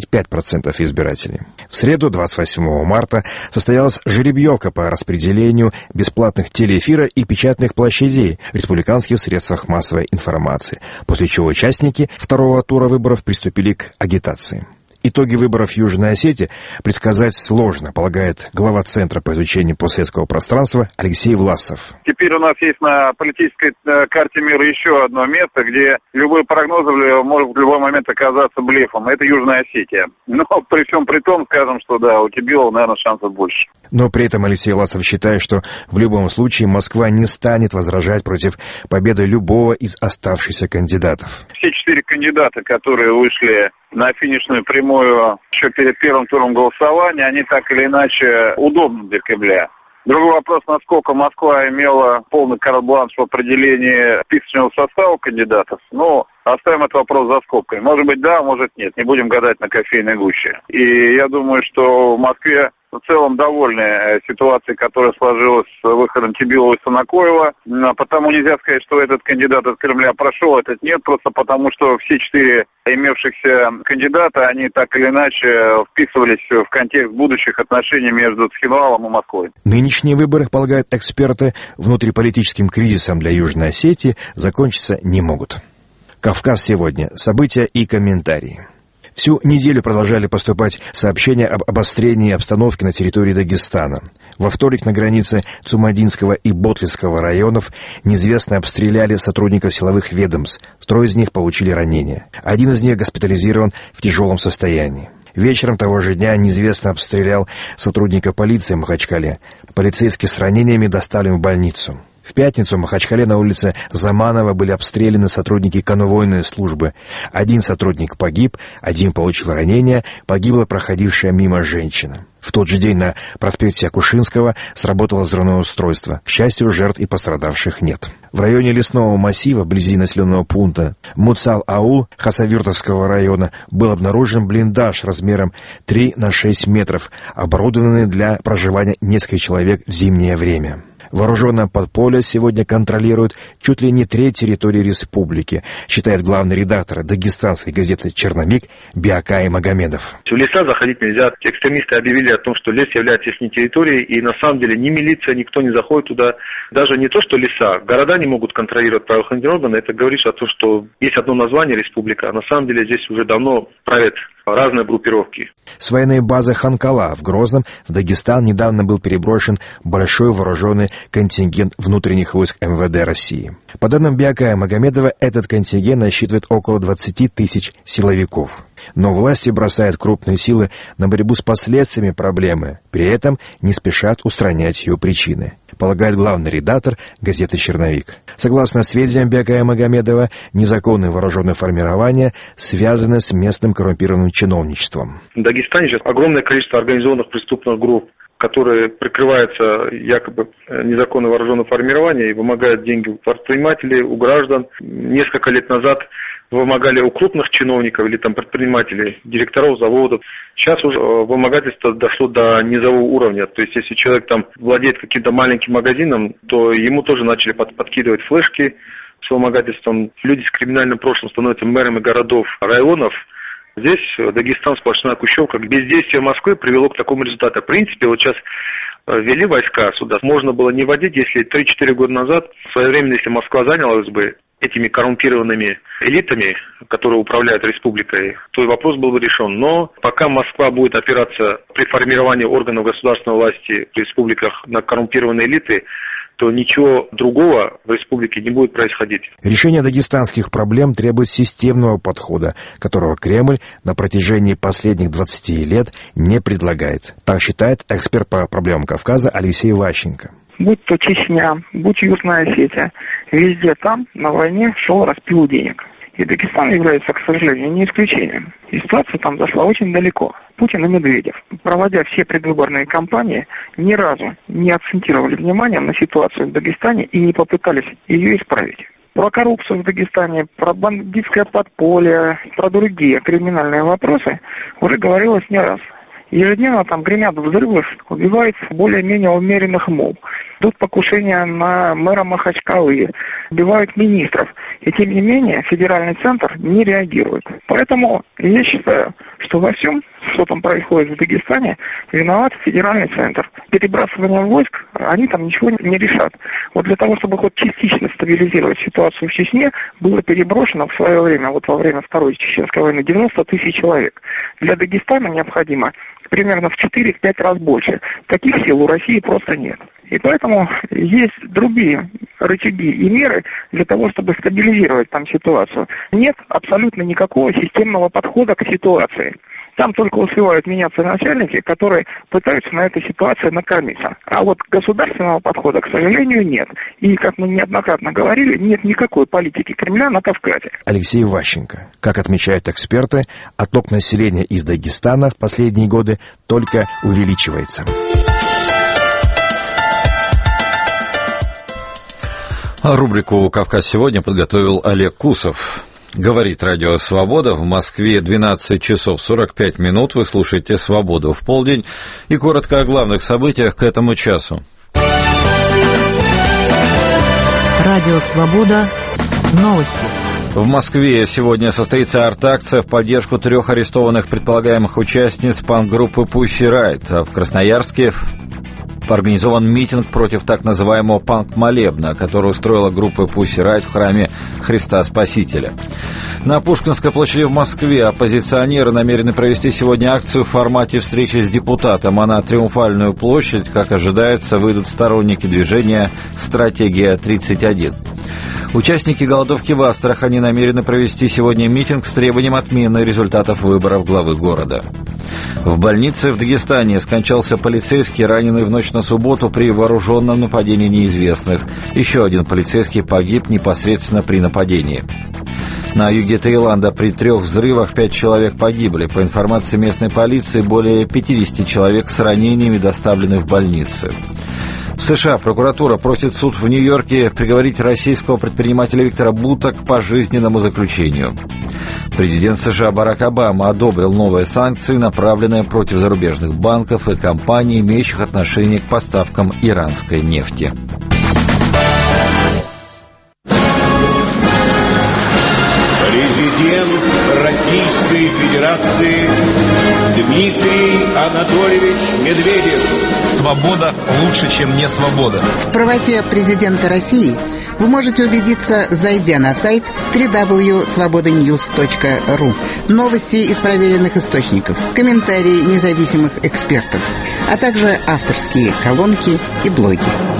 Speaker 15: 25% избирателей. В среду, 28 марта, состоялась жеребьевка по распределению бесплатных телеэфира и печатных площадей в республиканских средствах массовой информации, после чего участники второго тура выборов приступили к агитации. Итоги выборов в Южной Осетии предсказать сложно, полагает глава Центра по изучению постсоветского пространства Алексей Власов.
Speaker 8: Теперь у нас есть на политической карте мира еще одно место, где любые прогнозы могут в любой момент оказаться блефом. Это Южная Осетия. Но при всем при том, скажем, что да, у Тибилова, наверное, шансов больше.
Speaker 15: Но при этом Алексей Власов считает, что в любом случае Москва не станет возражать против победы любого из оставшихся кандидатов.
Speaker 8: Все 4 кандидата, которые вышли на финишную прямую еще перед первым туром голосования, они так или иначе удобны для Кремля. Другой вопрос, насколько Москва имела полный карт-бланш в определении списочного состава кандидатов. Но оставим этот вопрос за скобкой. Может быть, да, может нет. Не будем гадать на кофейной гуще. И я думаю, что в Москве в целом довольны ситуацией, которая сложилась с выходом Тибилова и Сынакоева. Потому нельзя сказать, что этот кандидат от Кремля прошел, этот нет. Просто потому, что все 4 имевшихся кандидата, они так или иначе вписывались в контекст будущих отношений между Цхинвалом и Москвой.
Speaker 15: Нынешние выборы, полагают эксперты, внутриполитическим кризисом для Южной Осетии закончиться не могут. «Кавказ сегодня». События и комментарии. Всю неделю продолжали поступать сообщения об обострении обстановки на территории Дагестана. Во вторник на границе Цумадинского и Ботлицкого районов неизвестные обстреляли сотрудников силовых ведомств. 3 из них получили ранения. 1 из них госпитализирован в тяжелом состоянии. Вечером того же дня неизвестный обстрелял сотрудника полиции в Махачкале. Полицейский с ранениями доставлен в больницу. В пятницу в Махачкале на улице Заманова были обстреляны сотрудники конвойной службы. 1 сотрудник погиб, 1 получил ранения, погибла проходившая мимо женщина. В тот же день на проспекте Акушинского сработало взрывное устройство. К счастью, жертв и пострадавших нет. В районе лесного массива, вблизи населенного пункта Муцал-Аул Хасавюртовского района, был обнаружен блиндаж размером 3 на 6 метров, оборудованный для проживания нескольких человек в зимнее время. Вооруженное подполье сегодня контролирует чуть ли не треть территории республики, считает главный редактор дагестанской газеты «Черновик» Биакай Магомедов.
Speaker 16: В леса заходить нельзя. Экстремисты объявили о том, что лес является их территорией, и на самом деле ни милиция, никто не заходит туда. Даже не то, что леса, города не могут контролировать правоохранительные органы. Это говорит о том, что есть одно название республика, а на самом деле здесь уже давно правят разные группировки.
Speaker 15: С военной базы Ханкала в Грозном в Дагестан недавно был переброшен большой вооруженный контингент внутренних войск МВД России. По данным Биакая Магомедова, этот контингент насчитывает около 20 тысяч силовиков. Но власти бросают крупные силы на борьбу с последствиями проблемы, при этом не спешат устранять ее причины, полагает главный редактор газеты «Черновик». Согласно сведениям Биакая Магомедова, незаконные вооруженные формирования связаны с местным коррумпированным чиновничеством.
Speaker 16: В Дагестане сейчас огромное количество организованных преступных групп, которые прикрываются якобы незаконно вооруженным формированием и вымогают деньги у предпринимателей, у граждан. Несколько лет назад вымогали у крупных чиновников или там предпринимателей, директоров заводов. Сейчас уже вымогательство дошло до низового уровня. То есть, если человек там владеет каким-то маленьким магазином, то ему тоже начали подкидывать флешки с вымогательством. Люди с криминальным прошлым становятся мэрами городов, районов. Здесь Дагестан сплошная кущевка. Бездействие Москвы привело к такому результату. В принципе, вот сейчас ввели войска сюда. Можно было не вводить, если 3-4 года назад, своевременно, если Москва занялась бы этими коррумпированными элитами, которые управляют республикой, то и вопрос был бы решен. Но пока Москва будет опираться при формировании органов государственной власти в республиках на коррумпированные элиты, то ничего другого в республике не будет происходить.
Speaker 15: Решение дагестанских проблем требует системного подхода, которого Кремль на протяжении последних 20 лет не предлагает. Так считает эксперт по проблемам Кавказа Алексей Ващенко.
Speaker 17: Будь то Чечня, будь Южная Осетия, везде там на войне шел распил денег. И Дагестан является, к сожалению, не исключением. И ситуация там зашла очень далеко. Путин и Медведев, проводя все предвыборные кампании, ни разу не акцентировали внимание на ситуацию в Дагестане и не попытались ее исправить. Про коррупцию в Дагестане, про бандитское подполье, про другие криминальные вопросы уже говорилось не раз. Ежедневно там гремят взрывы, убивают более-менее умеренных моб. Идут покушения на мэра Махачкалы, убивают министров. И тем не менее федеральный центр не реагирует. Поэтому я считаю, что во всем, что там происходит в Дагестане, виноват федеральный центр. Перебрасывание войск, они там ничего не решат. Вот для того, чтобы хоть частично стабилизировать ситуацию в Чечне, было переброшено в свое время, вот во время Второй Чеченской войны, 90 тысяч человек. Для Дагестана необходимо примерно в 4-5 раз больше. Таких сил у России просто нет. И поэтому есть другие рычаги и меры для того, чтобы стабилизировать там ситуацию. Нет абсолютно никакого системного подхода к ситуации. Там только успевают меняться начальники, которые пытаются на этой ситуации накормиться. А вот государственного подхода, к сожалению, нет. И, как мы неоднократно говорили, нет никакой политики Кремля на Кавказе.
Speaker 15: Алексей Ващенко. Как отмечают эксперты, отток населения из Дагестана в последние годы только увеличивается.
Speaker 1: Рубрику «Кавказ сегодня» подготовил Олег Кусов. Говорит Радио Свобода. В Москве 12 часов 45 минут. Вы слушаете «Свободу в полдень». И коротко о главных событиях к этому часу.
Speaker 14: Радио Свобода. Новости.
Speaker 1: В Москве сегодня состоится арт-акция в поддержку 3 арестованных предполагаемых участниц панк-группы Pussy Riot. А в Красноярске организован митинг против так называемого панк-молебна, который устроила группа Pussy Riot в храме Христа Спасителя. На Пушкинской площади в Москве оппозиционеры намерены провести сегодня акцию в формате встречи с депутатом, а на Триумфальную площадь, как ожидается, выйдут сторонники движения «Стратегия-31». Участники голодовки в Астрахани намерены провести сегодня митинг с требованием отмены результатов выборов главы города. В больнице в Дагестане скончался полицейский, раненый в ночь на субботу при вооруженном нападении неизвестных. Еще один полицейский погиб непосредственно при нападении. На юге Таиланда при 3 взрывах 5 человек погибли. По информации местной полиции, более 50 человек с ранениями доставлены в больницы. В США прокуратура просит суд в Нью-Йорке приговорить российского предпринимателя Виктора Бута к пожизненному заключению. Президент США Барак Обама одобрил новые санкции, направленные против зарубежных банков и компаний, имеющих отношение к поставкам иранской нефти.
Speaker 18: Президент Российской Федерации Дмитрий Анатольевич Медведев.
Speaker 19: Свобода лучше, чем не свобода.
Speaker 20: В правоте президента России вы можете убедиться, зайдя на сайт www.svobodanews.ru. Новости из проверенных источников, комментарии независимых экспертов, а также авторские колонки и блоги.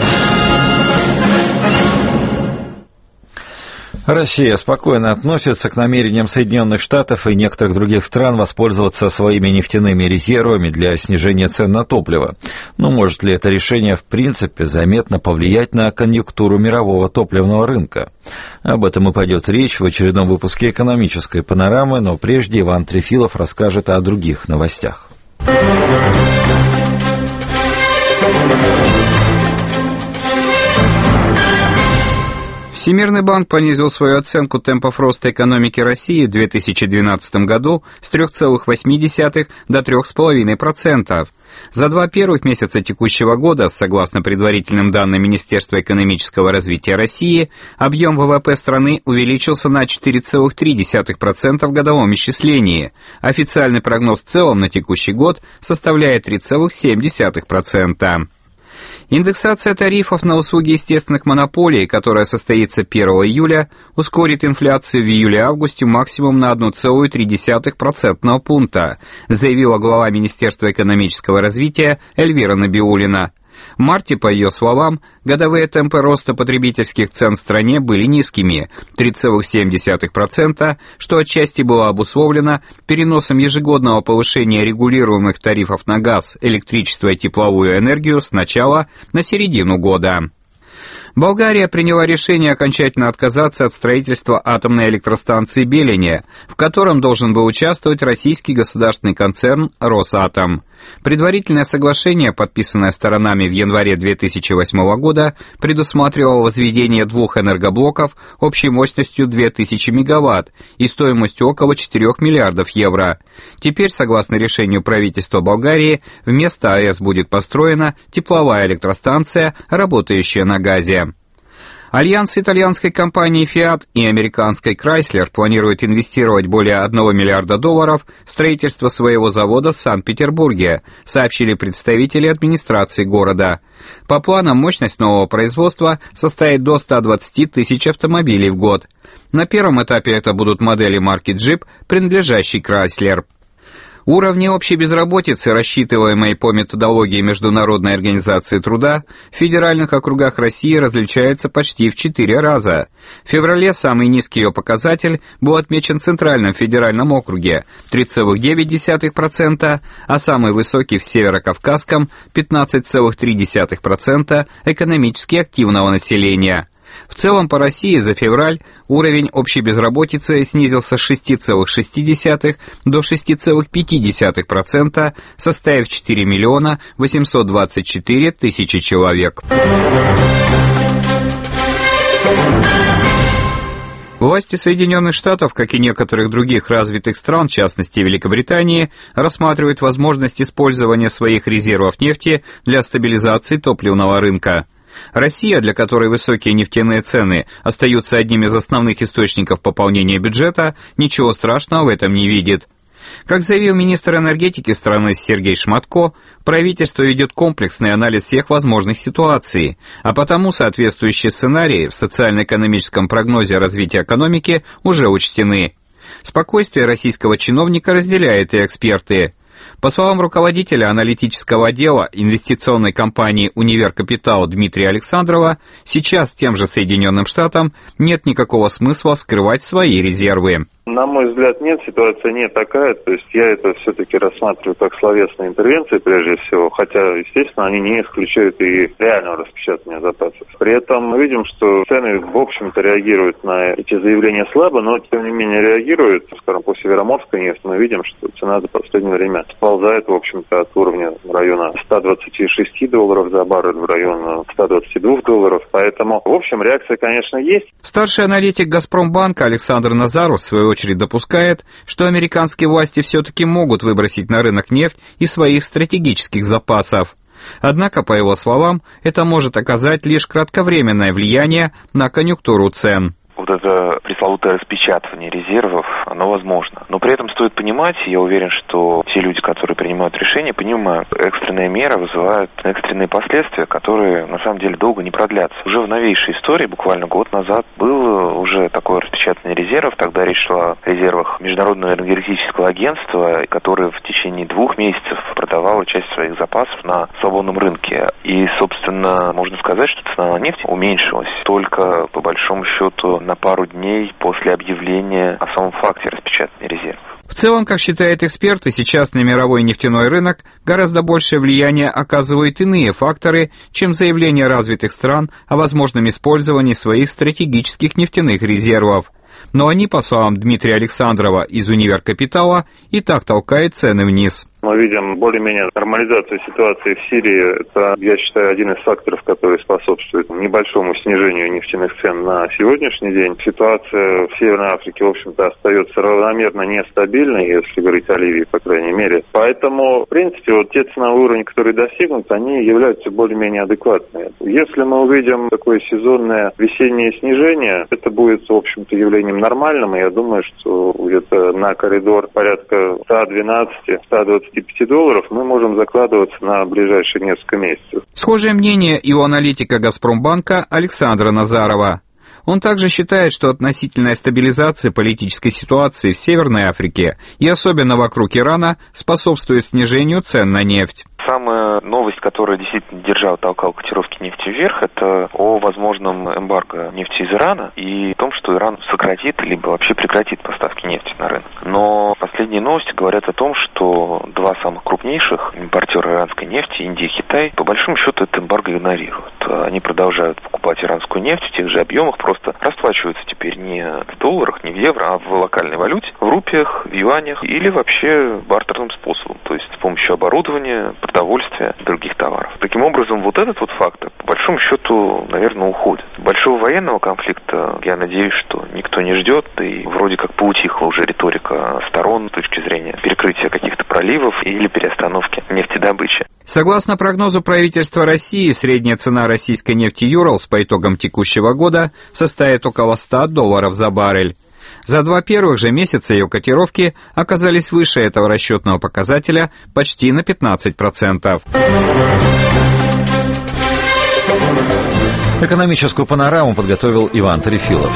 Speaker 1: Россия спокойно относится к намерениям Соединенных Штатов и некоторых других стран воспользоваться своими нефтяными резервами для снижения цен на топливо. Но может ли это решение в принципе заметно повлиять на конъюнктуру мирового топливного рынка? Об этом и пойдет речь в очередном выпуске «Экономической панорамы», но прежде Иван Трефилов расскажет о других новостях.
Speaker 21: Всемирный банк понизил свою оценку темпов роста экономики России в 2012 году с 3,8 до 3,5%. За 2 первых месяца текущего года, согласно предварительным данным Министерства экономического развития России, объем ВВП страны увеличился на 4,3% в годовом исчислении. Официальный прогноз в целом на текущий год составляет 3,7%. Индексация тарифов на услуги естественных монополий, которая состоится 1 июля, ускорит инфляцию в июле-августе максимум на 1,3% пункта, заявила глава Министерства экономического развития Эльвира Набиуллина. В марте, по ее словам, годовые темпы роста потребительских цен в стране были низкими – 3,7%, что отчасти было обусловлено переносом ежегодного повышения регулируемых тарифов на газ, электричество и тепловую энергию с начала на середину года. Болгария приняла решение окончательно отказаться от строительства атомной электростанции «Белене», в котором должен был участвовать российский государственный концерн «Росатом». Предварительное соглашение, подписанное сторонами в январе 2008 года, предусматривало возведение 2 энергоблоков общей мощностью 2000 мегаватт и стоимостью около 4 миллиардов евро. Теперь, согласно решению правительства Болгарии, вместо АЭС будет построена тепловая электростанция, работающая на газе. Альянс итальянской компании Fiat и американской Chrysler планирует инвестировать более $1 миллиарда в строительство своего завода в Санкт-Петербурге, сообщили представители администрации города. По планам, мощность нового производства составит до 120 тысяч автомобилей в год. На первом этапе это будут модели марки Jeep, принадлежащей Chrysler. Уровни общей безработицы, рассчитываемые по методологии Международной организации труда, в федеральных округах России различаются почти в 4 раза. В феврале самый низкий ее показатель был отмечен в Центральном федеральном округе – 3,9%, а самый высокий в Северокавказском – 15,3% экономически активного населения. В целом по России за февраль уровень общей безработицы снизился с 6,6 до 6,5%, составив 4 миллиона 824 тысячи человек. Власти Соединенных Штатов, как и некоторых других развитых стран, в частности Великобритании, рассматривают возможность использования своих резервов нефти для стабилизации топливного рынка. Россия, для которой высокие нефтяные цены остаются одним из основных источников пополнения бюджета, ничего страшного в этом не видит. Как заявил министр энергетики страны Сергей Шматко, правительство ведет комплексный анализ всех возможных ситуаций, а потому соответствующие сценарии в социально-экономическом прогнозе развития экономики уже учтены. Спокойствие российского чиновника разделяют и эксперты. По словам руководителя аналитического отдела инвестиционной компании «Универ Капитал» Дмитрия Александрова, сейчас тем же Соединенным Штатам нет никакого смысла скрывать свои резервы.
Speaker 2: На мой взгляд, нет, ситуация не такая. То есть я это все-таки рассматриваю как словесные интервенции прежде всего, хотя, естественно, они не исключают и реального распечатания запасов. При этом мы видим, что цены, в общем-то, реагируют на эти заявления слабо, но, тем не менее, реагируют. Скажем, по Североморской нефти мы видим, что цена за последнее время сползает, в общем-то, от уровня района $126 за баррель в район $122. Поэтому, в общем, реакция, конечно, есть.
Speaker 21: Старший аналитик «Газпромбанка» Александр Назаров, в свою очередь, допускает, что американские власти все-таки могут выбросить на рынок нефть из своих стратегических запасов. Однако, по его словам, это может оказать лишь кратковременное влияние на конъюнктуру цен.
Speaker 22: Вот это пресловутое распечатывание резервов, оно возможно. Но при этом стоит понимать, я уверен, что те люди, которые принимают решения, понимают, экстренная мера вызывает экстренные последствия, которые на самом деле долго не продлятся. Уже в новейшей истории, буквально год назад, было уже такое распечатывание резервов. Тогда речь шла о резервах Международного энергетического агентства, которое в течение 2 месяцев продавало часть своих запасов на свободном рынке. И, собственно, можно сказать, что цена на нефть уменьшилась только, по большому счету, на пару дней после объявления о самом факте распечатания резервов.
Speaker 21: В целом, как считают эксперты, сейчас на мировой нефтяной рынок гораздо большее влияние оказывают иные факторы, чем заявления развитых стран о возможном использовании своих стратегических нефтяных резервов. Но они, по словам Дмитрия Александрова из Универкапитала, и так толкают цены вниз.
Speaker 2: Мы видим более-менее нормализацию ситуации в Сирии. Это, я считаю, один из факторов, который способствует небольшому снижению нефтяных цен на сегодняшний день. Ситуация в Северной Африке, в общем-то, остается равномерно нестабильной, если говорить о Ливии, по крайней мере. Поэтому, в принципе, вот те ценовые уровни, которые достигнуты, они являются более-менее адекватными. Если мы увидим такое сезонное весеннее снижение, это будет, в общем-то, явлением нормальным. И я думаю, что где-то на коридор порядка $112-125 мы можем закладываться на ближайшие несколько месяцев.
Speaker 21: Схожее мнение и у аналитика «Газпромбанка» Александра Назарова. Он также считает, что относительная стабилизация политической ситуации в Северной Африке и особенно вокруг Ирана способствует снижению цен на нефть.
Speaker 22: Самая новость, которая действительно толкала котировки нефти вверх, это о возможном эмбарго нефти из Ирана и о том, что Иран сократит либо вообще прекратит поставки нефти на рынок. Но последние новости говорят о том, что 2 самых крупнейших импортера иранской нефти, Индия и Китай, по большому счету это эмбарго игнорируют. Они продолжают покупать иранскую нефть в тех же объемах, просто расплачиваются теперь не в долларах, не в евро, а в локальной валюте, в рупиях, в юанях или вообще бартерным способом, то есть с помощью оборудования, продовольствия и других товаров. Таким образом, вот этот вот фактор, по большому счету, наверное, уходит. Большого военного конфликта, я надеюсь, что никто не ждет, и вроде как поутихла уже риторика сторон с точки зрения перекрытия каких-то проливов или переостановки нефтедобычи.
Speaker 21: Согласно прогнозу правительства России, средняя цена российской нефти «Юралс» по итогам текущего года составит около $100 за баррель. За 2 первых же месяца ее котировки оказались выше этого расчетного показателя почти на 15%.
Speaker 1: Экономическую панораму подготовил Иван Трефилов.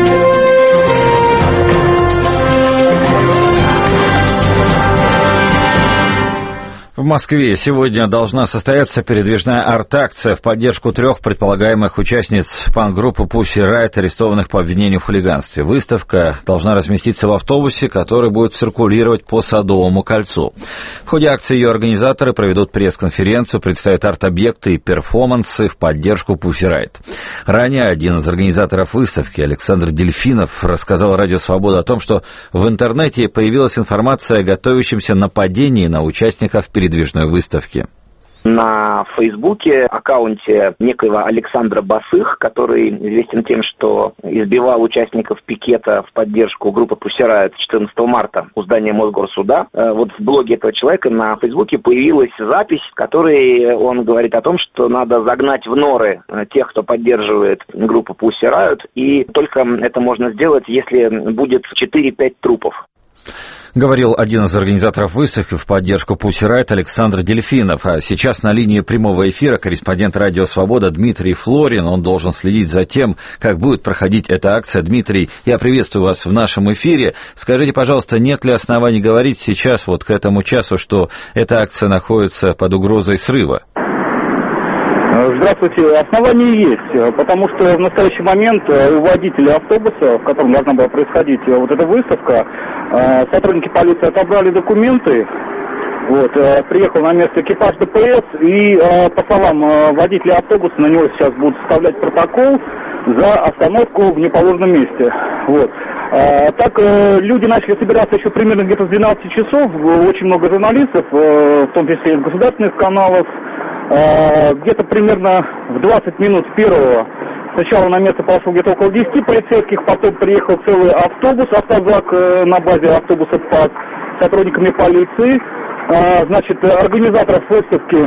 Speaker 1: В Москве сегодня должна состояться передвижная арт-акция в поддержку 3 предполагаемых участниц панк-группы Pussy Riot, арестованных по обвинению в хулиганстве. Выставка должна разместиться в автобусе, который будет циркулировать по Садовому кольцу. В ходе акции ее организаторы проведут пресс-конференцию, представят арт-объекты и перформансы в поддержку Pussy Riot. Ранее один из организаторов выставки, Александр Дельфинов, рассказал Радио Свобода о том, что в интернете появилась информация о готовящемся нападении на участников передвижной выставки.
Speaker 23: На Фейсбуке аккаунте некоего Александра Басых, который известен тем, что избивал участников пикета в поддержку группы Pussy Riot 14 марта у здания Мосгорсуда. Вот в блоге этого человека на Фейсбуке появилась запись, в которой он говорит о том, что надо загнать в норы тех, кто поддерживает группу Pussy Riot, и только это можно сделать, если будет 4-5 трупов.
Speaker 1: Говорил один из организаторов выставки в поддержку Pussy Riot Александр Дельфинов. А сейчас на линии прямого эфира корреспондент Радио Свобода Дмитрий Флорин. Он должен следить за тем, как будет проходить эта акция. Дмитрий, я приветствую вас в нашем эфире. Скажите, пожалуйста, нет ли оснований говорить сейчас, вот к этому часу, что эта акция находится под угрозой срыва?
Speaker 3: Здравствуйте. Основания есть, потому что в настоящий момент у водителя автобуса, в котором должна была происходить вот эта выставка, сотрудники полиции отобрали документы. Вот, приехал на место экипаж ДПС, и, по словам водителя автобуса, на него сейчас будут составлять протокол за остановку в неположенном месте. Вот. Так люди начали собираться еще примерно где-то с 12 часов, очень много журналистов, в том числе из государственных каналов. Где-то примерно в 20 минут первого сначала на место пошло где-то около 10 полицейских, потом приехал целый автобус, автозак на базе автобуса ПАС с сотрудниками полиции. Значит, организаторов выставки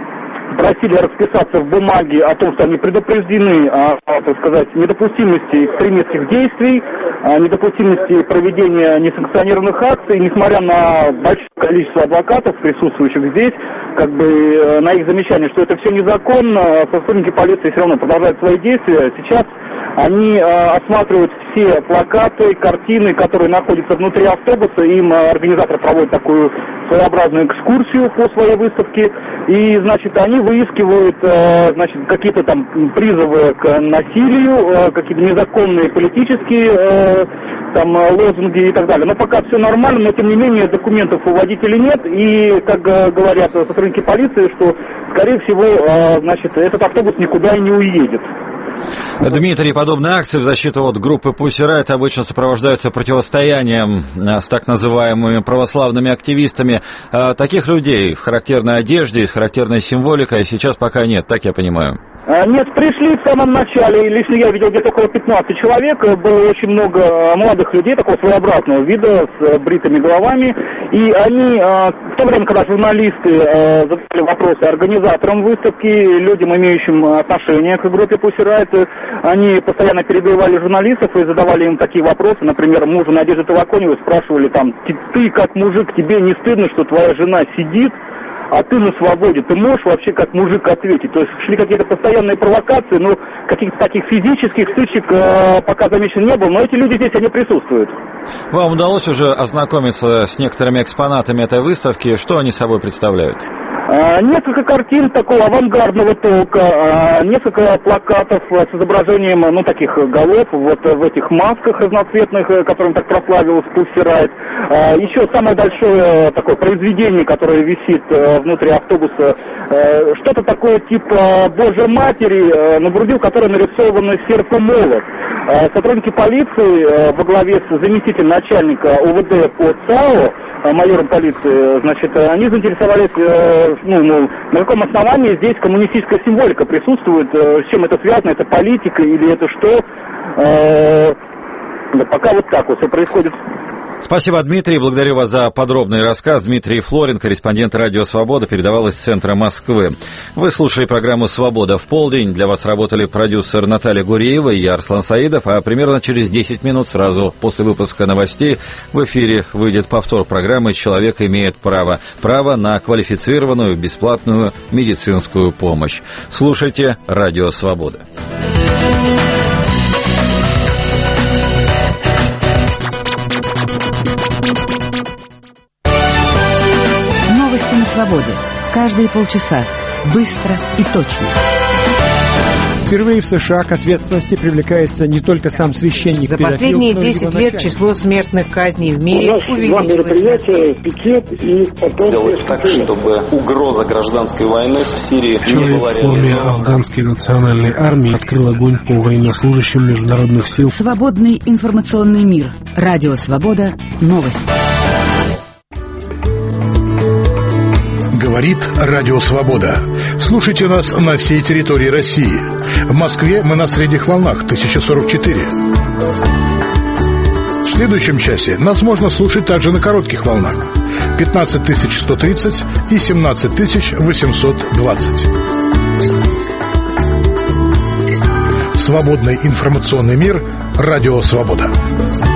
Speaker 3: просили расписаться в бумаге о том, что они предупреждены о, так сказать, недопустимости экстремистских действий, о недопустимости проведения несанкционированных акций. Несмотря на большое количество адвокатов, присутствующих здесь, как бы на их замечание, что это все незаконно, сотрудники полиции все равно продолжают свои действия. Сейчас они осматривают все плакаты, картины, которые находятся внутри автобуса. Им организатор проводит такую своеобразную экскурсию по своей выставке. И, значит, они выискивают, значит, какие-то там призывы к насилию, какие-то незаконные политические там лозунги и так далее. Но пока все нормально, но тем не менее документов у водителей нет. И, как говорят сотрудники полиции, что, скорее всего, значит, этот автобус никуда и не уедет.
Speaker 1: Дмитрий, подобные акции в защиту от группы Pussy Riot обычно сопровождаются противостоянием с так называемыми православными активистами. Таких людей в характерной одежде и с характерной символикой сейчас пока нет, так я понимаю.
Speaker 3: Нет, пришли в самом начале, лично я видел где-то около 15 человек, было очень много молодых людей такого своеобразного вида, с бритыми головами, и они, в то время, когда журналисты задали вопросы организаторам выставки, людям, имеющим отношение к группе Pussy Riot, они постоянно перебивали журналистов и задавали им такие вопросы, например, мужа Надежды Толоконевой спрашивали там: ты как мужик, тебе не стыдно, что твоя жена сидит, а ты на свободе, ты можешь вообще как мужик ответить? То есть шли какие-то постоянные провокации, но каких-то таких физических стычек пока замечено не было, но эти люди здесь, они присутствуют.
Speaker 1: Вам удалось уже ознакомиться с некоторыми экспонатами этой выставки? Что они собой представляют?
Speaker 3: Несколько картин такого авангардного толка, несколько плакатов с изображением, ну, таких голов вот в этих масках разноцветных, которым так прославилась Pussy Riot. Еще самое большое такое произведение, которое висит внутри автобуса, что-то такое типа Божьей Матери, на груди, которое нарисовано серп и молот. Сотрудники полиции во главе с заместителем начальника УВД по ЦАО, майором полиции, значит, они заинтересовались, на каком основании здесь коммунистическая символика присутствует, с чем это связано, это политика или это что. Пока вот так вот все происходит.
Speaker 1: Спасибо, Дмитрий. Благодарю вас за подробный рассказ. Дмитрий Флорин, корреспондент «Радио Свобода», передавал из центра Москвы. Вы слушали программу «Свобода в полдень». Для вас работали продюсер Наталья Гуреева и я, Арслан Саидов. А примерно через 10 минут, сразу после выпуска новостей, в эфире выйдет повтор программы «Человек имеет право». Право на квалифицированную бесплатную медицинскую помощь. Слушайте «Радио Свобода».
Speaker 4: На свободе. Каждые полчаса. Быстро и точно.
Speaker 5: Впервые в США к ответственности привлекается не только сам священник.
Speaker 24: За последние 10 лет число смертных казней в мире увеличилось. У нас два мероприятия, пикет и потом...
Speaker 25: Сделать так, чтобы угроза гражданской войны в Сирии не была реализована.
Speaker 26: Человек в форме афганской национальной армии открыл огонь по военнослужащим международных сил.
Speaker 4: Свободный информационный мир. Радио Свобода. Новости.
Speaker 27: Говорит Радио Свобода. Слушайте нас на всей территории России. В Москве мы на средних волнах 1044. В следующем часе нас можно слушать также на коротких волнах 15130 и 17820. Свободный информационный мир. Радио Свобода.